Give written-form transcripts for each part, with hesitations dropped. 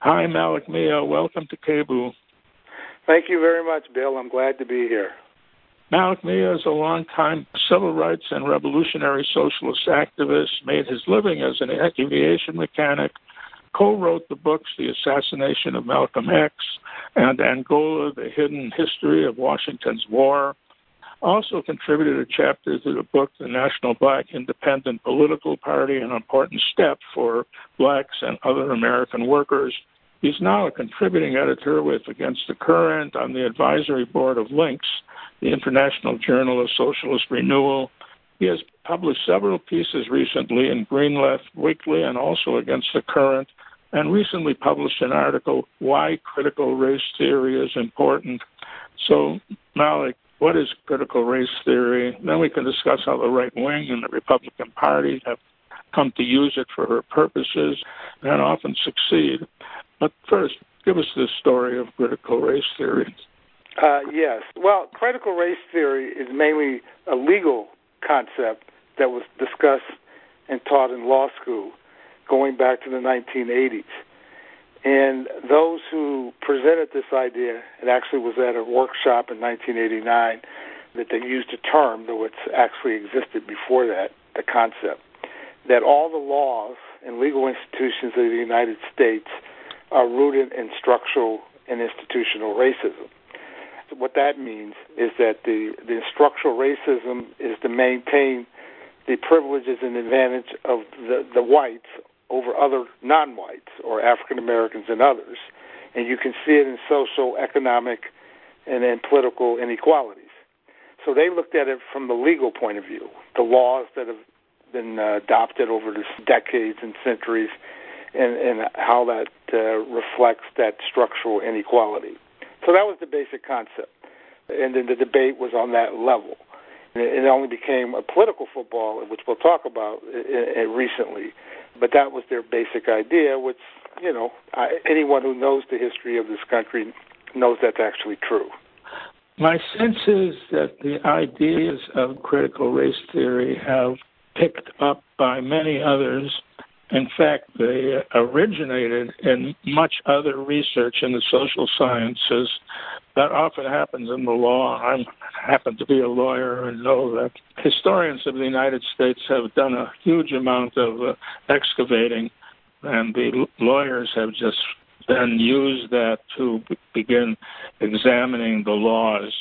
Hi, Malik Mia. Welcome to KBOO. Thank you very much, Bill. I'm glad to be here. Malik Mia is a longtime civil rights and revolutionary socialist activist, made his living as an aviation mechanic, co-wrote the books The Assassination of Malcolm X and Angola, The Hidden History of Washington's War, also contributed a chapter to the book The National Black Independent Political Party, an important step for blacks and other American workers. He's now a contributing editor with Against the Current on the advisory board of Links, the International Journal of Socialist Renewal. He has published several pieces recently in Green Left Weekly and also Against the Current, and recently published an article, Why Critical Race Theory is Important. So, Malik, what is critical race theory? Then we can discuss how the right wing and the Republican Party have come to use it for their purposes and often succeed. But first, give us the story of critical race theory. Yes. Well, critical race theory is mainly a legal concept that was discussed and taught in law school going back to the 1980s. And those who presented this idea, it actually was at a workshop in 1989 that they used a term, though it's actually existed before that, the concept, that all the laws and legal institutions of the United States are rooted in structural and institutional racism. What that means is that the structural racism is to maintain the privileges and advantage of the whites over other non-whites or African Americans and others. And you can see it in social, economic, and then political inequalities. So they looked at it from the legal point of view, the laws that have been adopted over the decades and centuries, and how that reflects that structural inequality. So that was the basic concept. And then the debate was on that level. It only became a political football, which we'll talk about recently. But that was their basic idea, which, anyone who knows the history of this country knows that's actually true. My sense is that the ideas of critical race theory have picked up by many others. In fact, they originated in much other research in the social sciences. That often happens in the law. I happen to be a lawyer and know that historians of the United States have done a huge amount of excavating, and the lawyers have just then used that to begin examining the laws.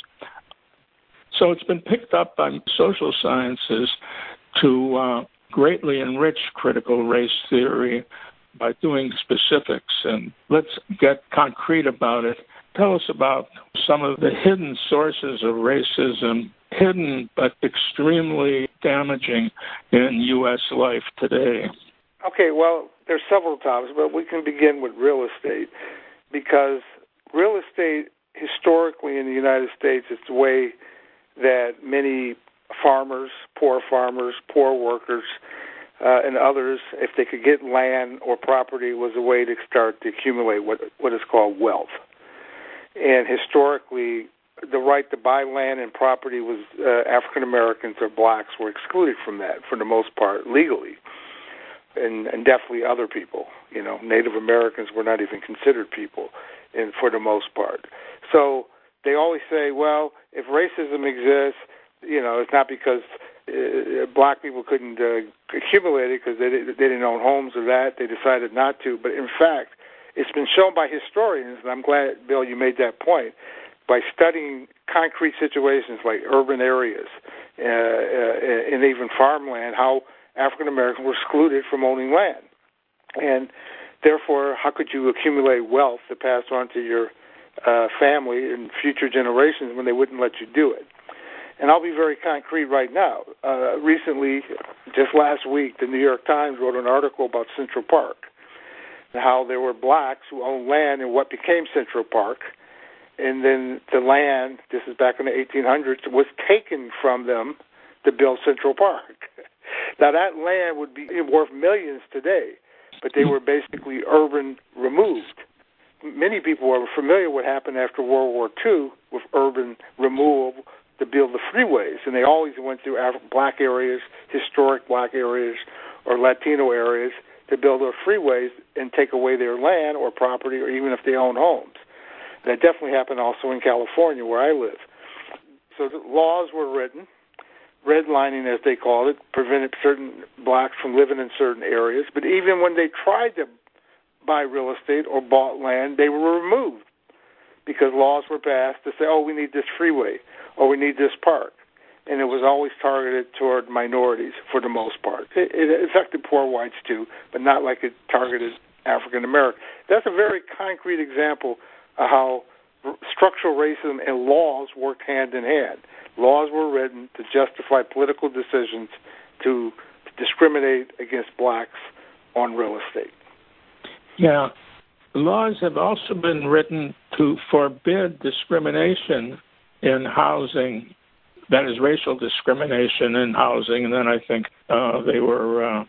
So it's been picked up by social sciences to greatly enrich critical race theory by doing specifics. And let's get concrete about it. Tell us about some of the hidden sources of racism, hidden but extremely damaging in U.S. life today. Okay, well, there's several topics, but we can begin with real estate, because real estate historically in the United States is the way that many farmers, poor workers, and others, if they could get land or property, was a way to start to accumulate what is called wealth. And historically, the right to buy land and property was African Americans or blacks were excluded from that for the most part legally, and definitely other people. Native Americans were not even considered people, and for the most part. So they always say, well, if racism exists, it's not because black people couldn't accumulate it because they didn't own homes or that. They decided not to. But in fact, it's been shown by historians, and I'm glad, Bill, you made that point, by studying concrete situations like urban areas and even farmland, how African Americans were excluded from owning land. And therefore, how could you accumulate wealth to pass on to your family and future generations when they wouldn't let you do it? And I'll be very concrete right now. Recently, just last week, the New York Times wrote an article about Central Park, and how there were blacks who owned land in what became Central Park, and then the land, this is back in the 1800s, was taken from them to build Central Park. Now, that land would be worth millions today, but they were basically urban removed. Many people are familiar with what happened after World War II with urban removal to build the freeways, and they always went through black areas, historic black areas, or Latino areas to build those freeways and take away their land or property, or even if they own homes. That definitely happened also in California, where I live. So the laws were written, redlining as they called it, prevented certain blacks from living in certain areas. But even when they tried to buy real estate or bought land, they were removed because laws were passed to say, oh, we need this freeway or we need this park. And it was always targeted toward minorities for the most part. It affected poor whites too, but not like it targeted African Americans. That's a very concrete example of how structural racism and laws worked hand in hand. Laws were written to justify political decisions to discriminate against blacks on real estate. Yeah. Laws have also been written to forbid discrimination in housing, that is, racial discrimination in housing, and then I think they were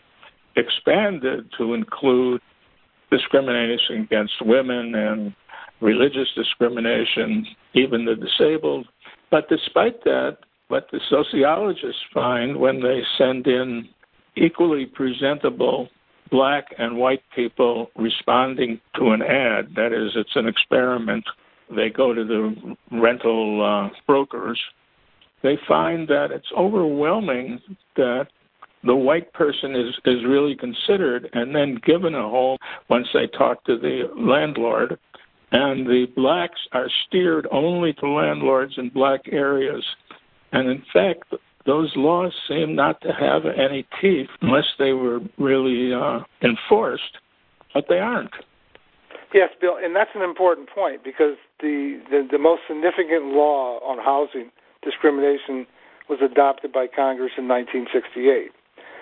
expanded to include discrimination against women and religious discrimination, even the disabled. But despite that, what the sociologists find when they send in equally presentable black and white people responding to an ad, that is, it's an experiment, they go to the rental brokers, they find that it's overwhelming that the white person is really considered and then given a home once they talk to the landlord. And the blacks are steered only to landlords in black areas. And in fact, those laws seem not to have any teeth unless they were really enforced, but they aren't. Yes, Bill, and that's an important point because the most significant law on housing discrimination was adopted by Congress in 1968.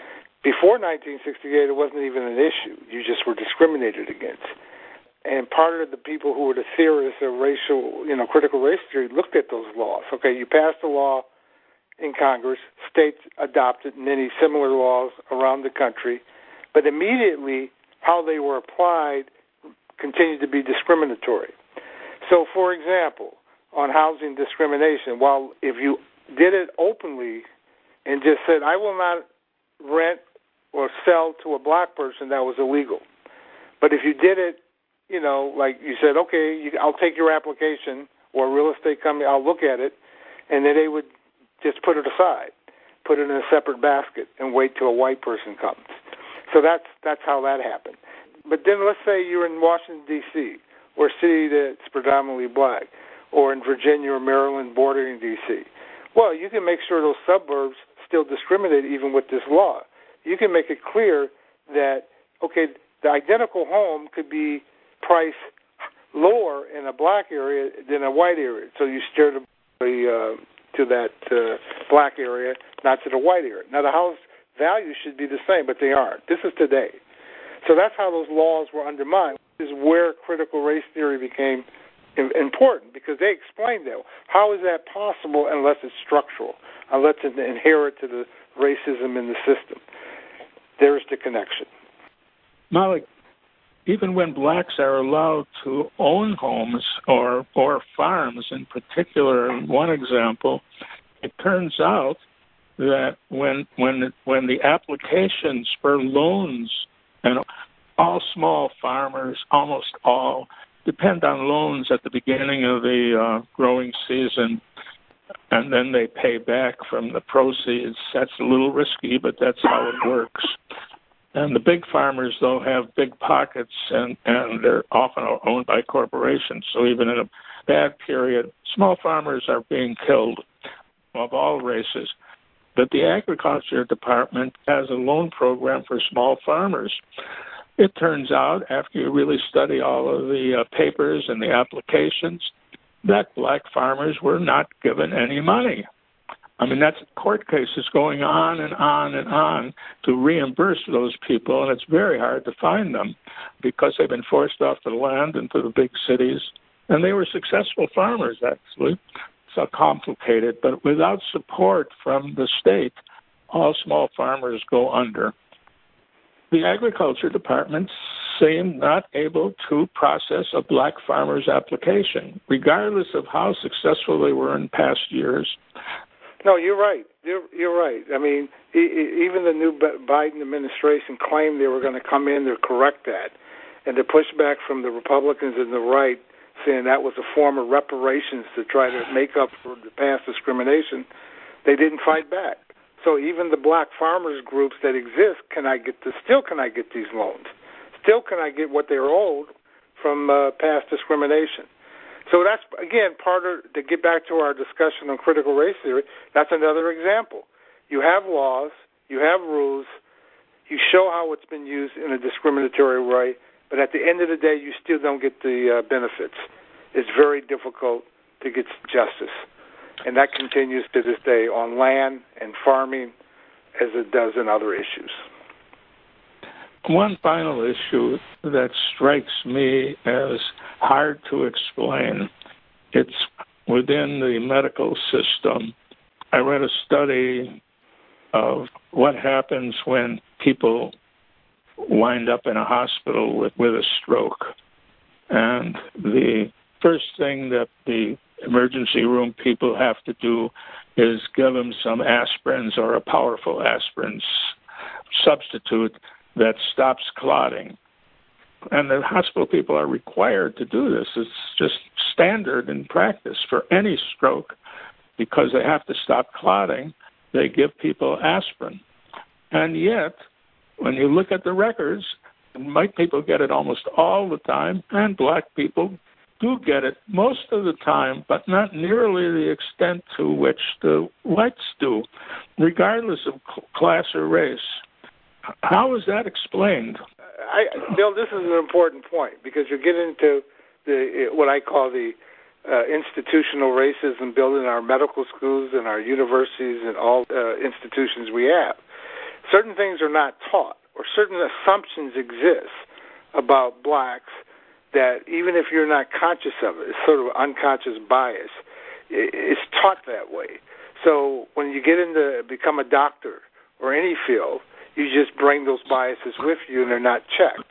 Before 1968, it wasn't even an issue. You just were discriminated against. And part of the people who were the theorists of racial, critical race theory looked at those laws. Okay, you passed a law in Congress, states adopted many similar laws around the country, but immediately how they were applied continued to be discriminatory. So, for example, on housing discrimination, while if you did it openly and just said, I will not rent or sell to a black person, that was illegal. But if you did it, like you said, okay, I'll take your application, or a real estate company, I'll look at it, and then they would just put it aside, put it in a separate basket, and wait till a white person comes. So that's how that happened. But then let's say you're in Washington, D.C., or a city that's predominantly black, or in Virginia or Maryland bordering D.C. Well, you can make sure those suburbs still discriminate even with this law. You can make it clear that, okay, the identical home could be priced lower in a black area than a white area. So you steer to that black area, not to the white area. Now, the house values should be the same, but they aren't. This is today. So that's how those laws were undermined. This is where critical race theory became important, because they explained that. How is that possible unless it's structural, unless it's inherent to the racism in the system? There's the connection. Malik, even when blacks are allowed to own homes or farms in particular, one example, it turns out that when the applications for loans, and all small farmers, almost all, depend on loans at the beginning of the growing season, and then they pay back from the proceeds. That's a little risky, but that's how it works. And the big farmers, though, have big pockets, and they're often owned by corporations. So even in a bad period, small farmers are being killed of all races. But the Agriculture Department has a loan program for small farmers. It turns out, after you really study all of the papers and the applications, that black farmers were not given any money. I mean, that's court cases going on and on and on to reimburse those people, and it's very hard to find them because they've been forced off the land into the big cities. And they were successful farmers, actually. So complicated, but without support from the state, all small farmers go under. The Agriculture Department seemed not able to process a black farmer's application, regardless of how successful they were in past years. No, you're right. You're right. I mean, even the new Biden administration claimed they were going to come in to correct that, and the pushback from the Republicans and the right, saying that was a form of reparations to try to make up for the past discrimination, they didn't fight back. So even the black farmers groups that exist cannot get these loans. Still can I get what they're owed from past discrimination. So that's, again, to get back to our discussion on critical race theory, that's another example. You have laws, you have rules, you show how it's been used in a discriminatory way, but at the end of the day, you still don't get the benefits. It's very difficult to get justice. And that continues to this day on land and farming as it does in other issues. One final issue that strikes me as hard to explain, it's within the medical system. I read a study of what happens when people wind up in a hospital with a stroke. And the first thing that the emergency room people have to do is give them some aspirins or a powerful aspirin substitute that stops clotting. And the hospital people are required to do this. It's just standard in practice for any stroke. Because they have to stop clotting, they give people aspirin. And yet, when you look at the records, white people get it almost all the time, and black people do get it most of the time, but not nearly the extent to which the whites do, regardless of class or race. How is that explained? Bill, this is an important point because you're getting into what I call the institutional racism built in our medical schools and our universities and all institutions we have. Certain things are not taught, or certain assumptions exist about blacks that even if you're not conscious of it, it's sort of unconscious bias. It's taught that way. So when you get into become a doctor or any field, you just bring those biases with you, and they're not checked.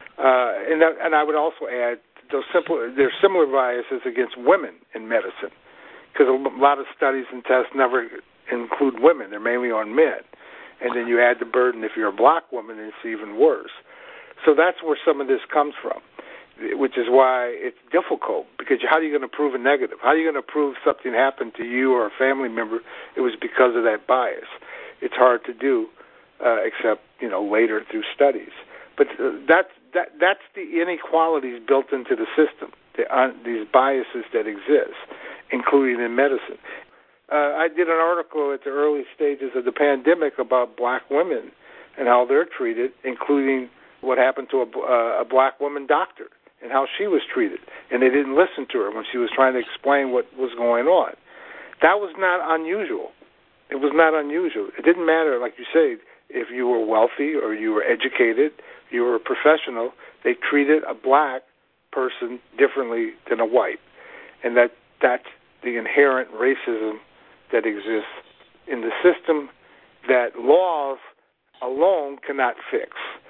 And I would also add there's similar biases against women in medicine, because a lot of studies and tests never include women; they're mainly on men. And then you add the burden if you're a black woman, and it's even worse. So that's where some of this comes from, which is why it's difficult, because how are you going to prove a negative? How are you going to prove something happened to you or a family member? It was because of that bias. It's hard to do, except later through studies. But that's the inequalities built into the system, these biases that exist, including in medicine. I did an article at the early stages of the pandemic about black women and how they're treated, including what happened to a black woman doctor and how she was treated. And they didn't listen to her when she was trying to explain what was going on. That was not unusual. It was not unusual. It didn't matter, like you say, if you were wealthy or you were educated, you were a professional, they treated a black person differently than a white. And that's the inherent racism that exists in the system that laws alone cannot fix.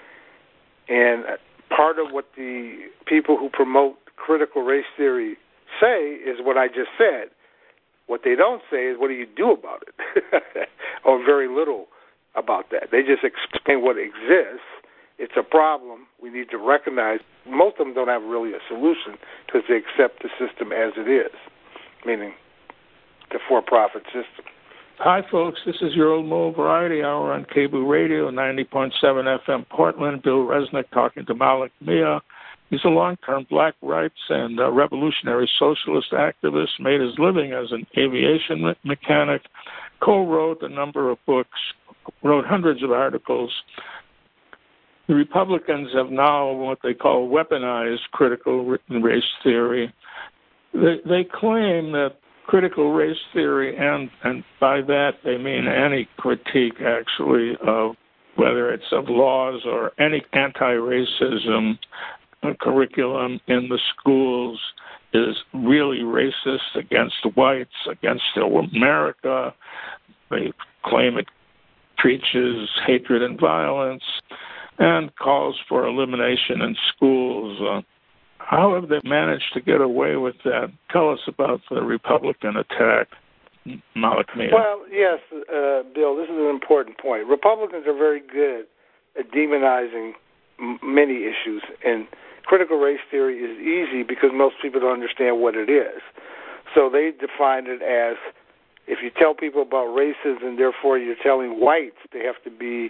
And part of what the people who promote critical race theory say is what I just said. What they don't say is, what do you do about it? Or very little about that. They just explain what exists. It's a problem we need to recognize. Most of them don't have really a solution because they accept the system as it is, meaning the for-profit system. Hi, folks. This is your old Mo Variety Hour on KBOO Radio, 90.7 FM Portland. Bill Resnick talking to Malik Mia. He's a long-term black rights and revolutionary socialist activist, made his living as an aviation mechanic, co-wrote a number of books, wrote hundreds of articles. The Republicans have now what they call weaponized critical race theory. They claim that critical race theory, and by that they mean any critique, actually, of whether it's of laws or any anti-racism curriculum in the schools, is really racist against whites, against America. They claim it preaches hatred and violence and calls for elimination in schools. How have they managed to get away with that? Tell us about the Republican attack. Malik Mia? Well, yes, Bill, this is an important point. Republicans are very good at demonizing many issues, and critical race theory is easy because most people don't understand what it is. So they define it as, if you tell people about racism, therefore you're telling whites they have to be,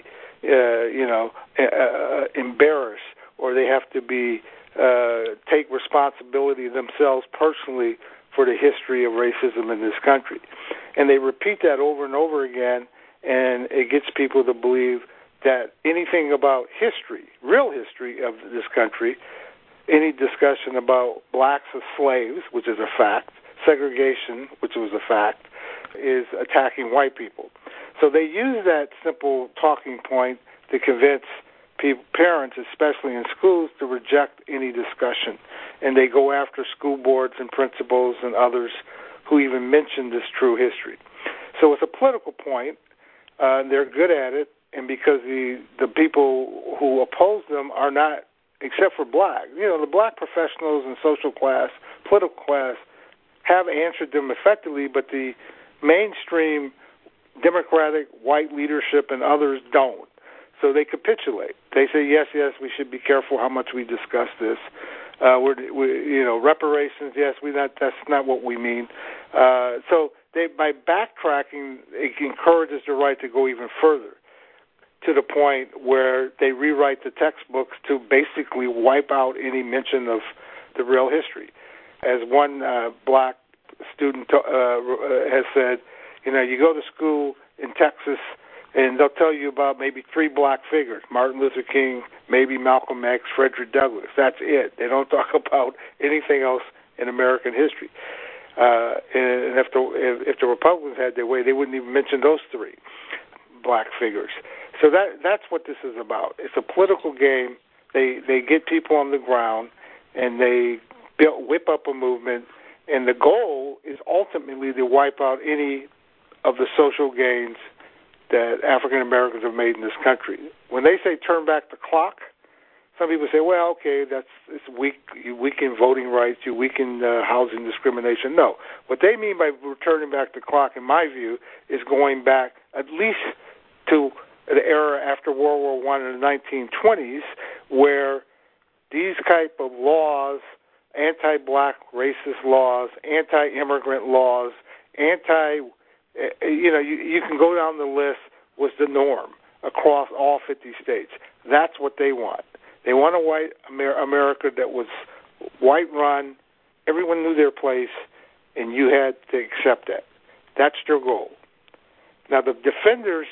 embarrassed, or they have to be take responsibility themselves personally for the history of racism in this country. And they repeat that over and over again, and it gets people to believe that anything about history, real history of this country, any discussion about blacks as slaves, which is a fact, segregation, which was a fact, is attacking white people. So they use that simple talking point to convince parents, especially in schools, to reject any discussion. And they go after school boards and principals and others who even mention this true history. So it's a political point. They're good at it, and because the people who oppose them are not, except for black, the black professionals and social class, political class, have answered them effectively, but the mainstream Democratic white leadership and others don't. So they capitulate. They say, yes, we should be careful how much we discuss this. Reparations, yes, that's not what we mean. So by backtracking, it encourages the right to go even further, to the point where they rewrite the textbooks to basically wipe out any mention of the real history. As one black student has said, you go to school in Texas and they'll tell you about maybe 3 black figures: Martin Luther King, maybe Malcolm X, Frederick Douglass. That's it. They don't talk about anything else in American history. And if the Republicans had their way, they wouldn't even mention those 3 black figures. So that's what this is about. It's a political game. They get people on the ground, and they whip up a movement, and the goal is ultimately to wipe out any of the social gains that African Americans have made in this country. When they say turn back the clock, some people say, well, okay, it's weak. You weaken voting rights. You weaken housing discrimination. No. What they mean by turning back the clock, in my view, is going back at least to the era after World War I in the 1920s, where these type of laws, anti-black racist laws, anti-immigrant laws, you can go down the list, was the norm across all 50 states. That's what they want. They want a white America that was white-run, everyone knew their place, and you had to accept that. That's their goal. Now, the defenders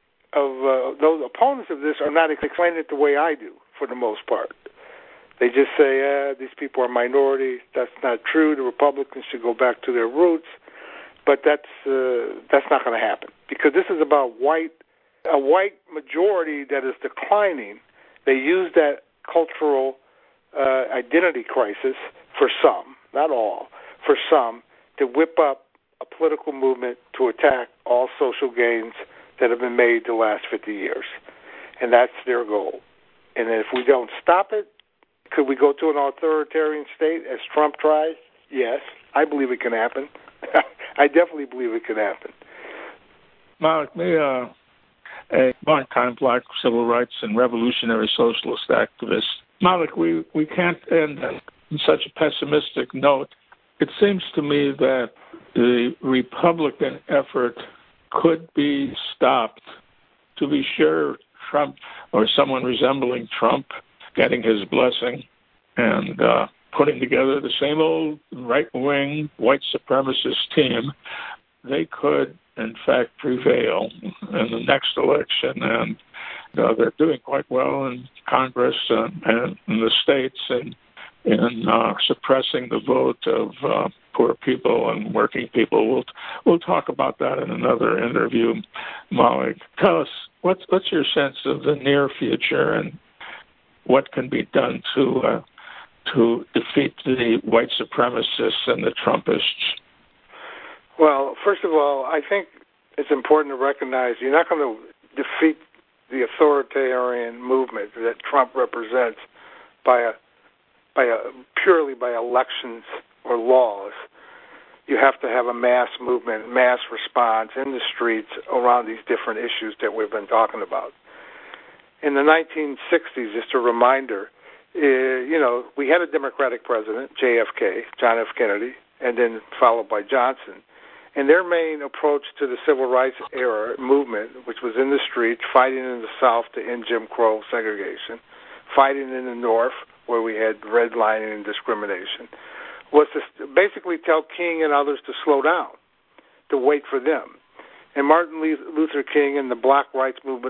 of those opponents of this are not explaining it the way I do, for the most part. They just say, these people are minorities. That's not true. The Republicans should go back to their roots. But that's not going to happen, because this is about a white majority that is declining. They use that cultural identity crisis for some, not all, for some, to whip up a political movement to attack all social gains that have been made the last 50 years. And that's their goal. And if we don't stop it, could we go to an authoritarian state as Trump tries? Yes, I believe it can happen. I definitely believe it can happen. Malik, a long-time black civil rights and revolutionary socialist activist. Malik, we can't end on such a pessimistic note. It seems to me that the Republican effort could be stopped. To be sure, Trump or someone resembling Trump getting his blessing and putting together the same old right-wing white supremacist team, they could, in fact, prevail in the next election. And they're doing quite well in Congress and in the states and in suppressing the vote of poor people and working people. We'll talk about that in another interview. Malik, tell us, what's your sense of the near future and what can be done to defeat the white supremacists and the Trumpists? Well, first of all, I think it's important to recognize you're not going to defeat the authoritarian movement that Trump represents purely by elections or laws. you have to have a mass movement, mass response in the streets around these different issues that we've been talking about. In the 1960s, just a reminder, we had a Democratic president, JFK, John F. Kennedy, and then followed by Johnson. And their main approach to the civil rights era movement, which was in the streets, fighting in the South to end Jim Crow segregation, fighting in the North, where we had redlining and discrimination, was to basically tell King and others to slow down, to wait for them. And Martin Luther King and the Black Rights Movement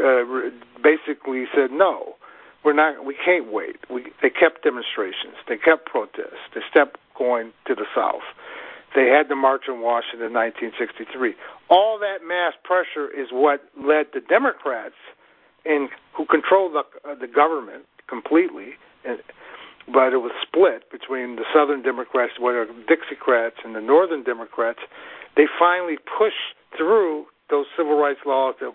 basically said, no, we can't wait. They kept demonstrations. They kept protests. They kept going to the South. They had the March on Washington in 1963. All that mass pressure is what led the Democrats, who controlled the government completely, but it was split between the Southern Democrats, what are Dixiecrats, and the Northern Democrats. They finally pushed through those civil rights laws that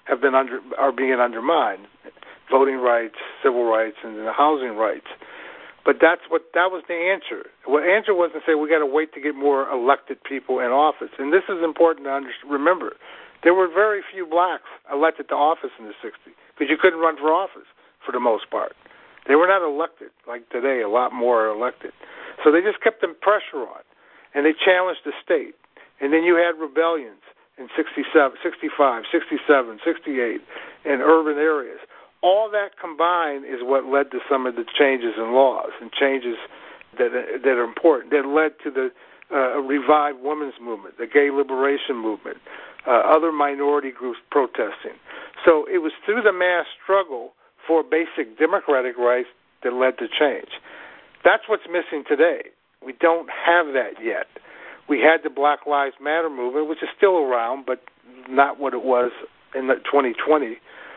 are being undermined, voting rights, civil rights, and the housing rights. But that was the answer. The answer wasn't to say we got to wait to get more elected people in office. And this is important to remember. There were very few blacks elected to office in the 60s because you couldn't run for office for the most part. They were not elected like today. A lot more are elected. So they just kept the pressure on, and they challenged the state. And then you had rebellions in 67, 65, 67, 68 in urban areas. All that combined is what led to some of the changes in laws and changes that are important, that led to the revived women's movement, the gay liberation movement, other minority groups protesting. So it was through the mass struggle for basic democratic rights that led to change. That's what's missing today. We don't have that yet. We had the Black Lives Matter movement, which is still around, but not what it was in the 2020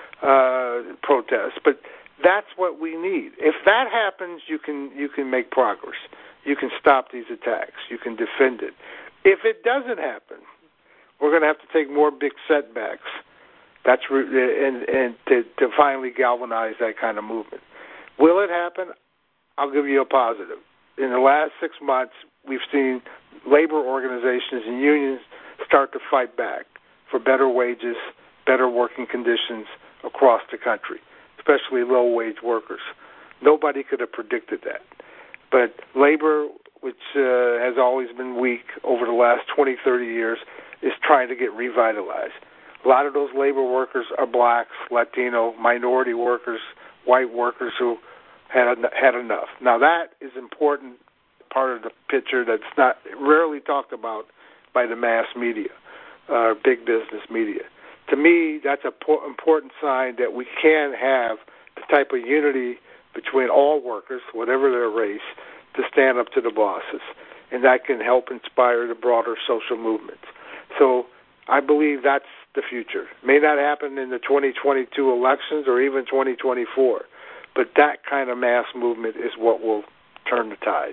protests. But that's what we need. If that happens, you can make progress. You can stop these attacks. You can defend it. If it doesn't happen, we're going to have to take more big setbacks. That's and to finally galvanize that kind of movement. Will it happen? I'll give you a positive. In the last 6 months, we've seen labor organizations and unions start to fight back for better wages, better working conditions across the country, especially low-wage workers. Nobody could have predicted that. But labor, which has always been weak over the last 20, 30 years, is trying to get revitalized. A lot of those labor workers are blacks, Latino, minority workers, white workers who had enough. Now that is important part of the picture that's not rarely talked about by the mass media, big business media. To me, that's an important sign that we can have the type of unity between all workers, whatever their race, to stand up to the bosses, and that can help inspire the broader social movements. So I believe that's the future. It may not happen in the 2022 elections or even 2024, but that kind of mass movement is what will turn the tide.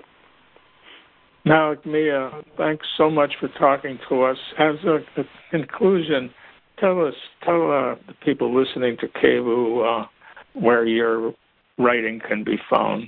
Now, Mia, thanks so much for talking to us. As a conclusion, tell the people listening to KVUE where your writing can be found.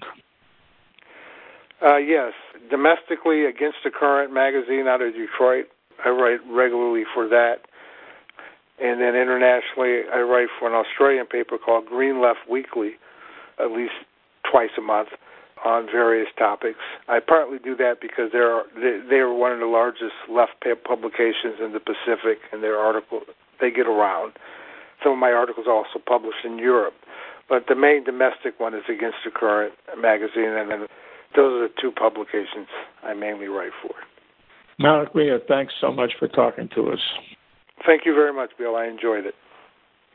Yes, domestically, Against the Current magazine out of Detroit. I write regularly for that. And then internationally, I write for an Australian paper called Green Left Weekly, at least twice a month, on various topics. I partly do that because they are one of the largest left publications in the Pacific, and their articles, they get around. Some of my articles are also published in Europe. But the main domestic one is Against the Current magazine, and then those are the two publications I mainly write for. Malik Mia, thanks so much for talking to us. Thank you very much, Bill. I enjoyed it.